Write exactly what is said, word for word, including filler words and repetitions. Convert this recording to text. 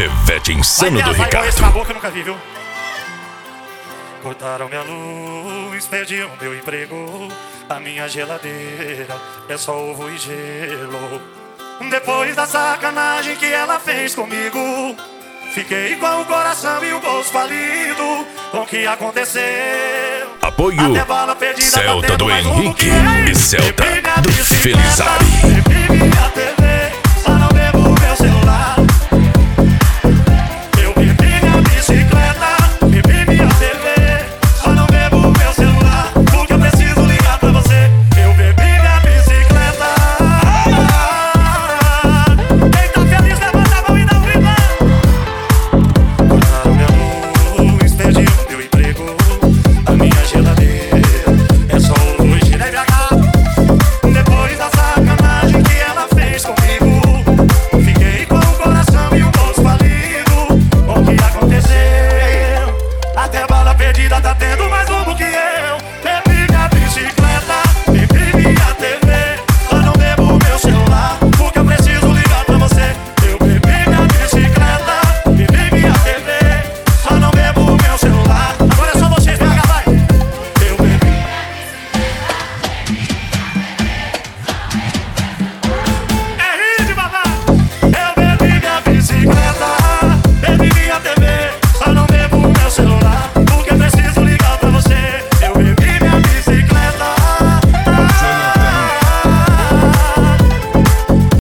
Chevette insano do Ricardo. Esse caboclo que eu nunca vi, viu? Cortaram minha luz, perdi o meu emprego. A minha geladeira é só ovo e gelo. Depois da sacanagem que ela fez comigo, fiquei com o coração e o bolso falido. Com o que aconteceu? Apoio Perdida, Celta tá do mais Henrique um e Celta do Felizardo.